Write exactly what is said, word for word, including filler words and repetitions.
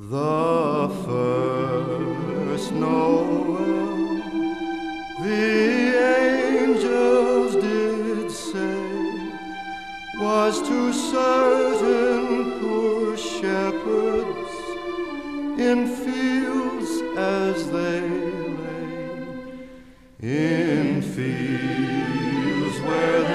The first Noel, the angels did say, was to certain poor shepherds in fields as they lay, in fields where